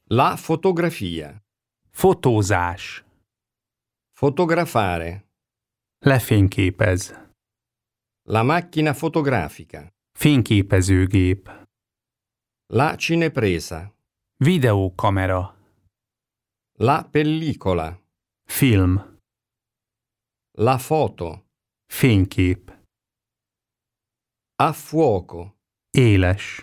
La fotografia. Fotózás. Fotografare. Lefényképez. La macchina fotografica. Fényképezőgép. La cinepresa. Videókamera. La pellicola. Film. La foto. Fénykép. A fuoco. Éles.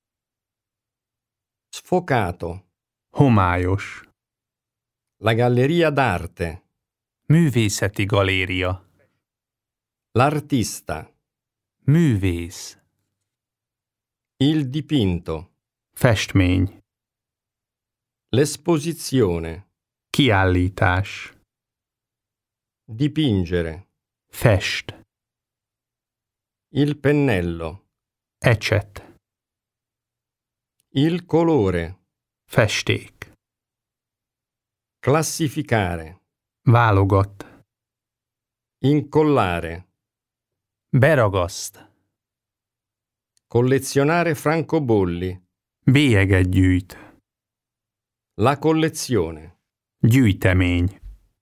Sfocato. Homályos. La galleria d'arte. Művészeti galéria. L'artista. Művész. Il dipinto. Festmény. L'esposizione. Kiállítás. Dipingere. Fest. Il pennello. Ecset. Il colore. Festék. Classificare. Válogat. Incollare. Beragaszt. Collezionare francobolli. Bélyeget gyűjt. La collezione. Gyűjtemény.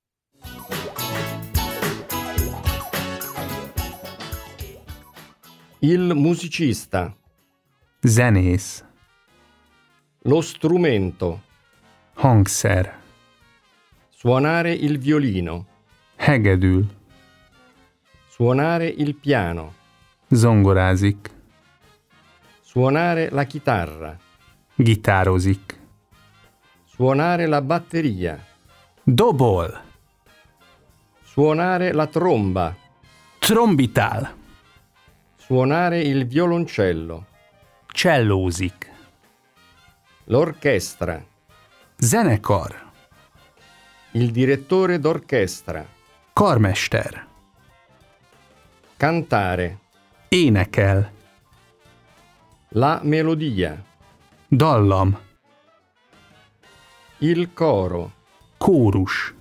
Il musicista. Zenész. Lo strumento. Hangszer. Suonare il violino. Hegedül. Suonare il piano. Zongorázik. Suonare la chitarra. Gitározik. Suonare la batteria. Dobol. Suonare la tromba. Trombitál. Suonare il violoncello. Csellózik. L'orchestra. Zenekar. Il direttore d'orchestra. Karmester. Cantare. Énekel. La melodia. Dallam. Il coro. Kórus.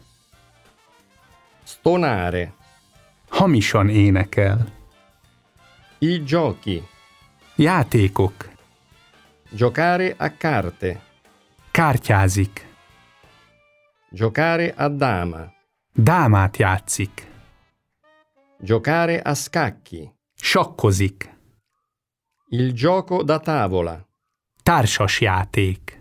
Stonare. Hamisan énekel. I giochi. Játékok. Giocare a carte. Kártyázik. Giocare a dama. Dámát játszik. Giocare a scacchi. Sakkozik. Il gioco da tavola. Társas játék.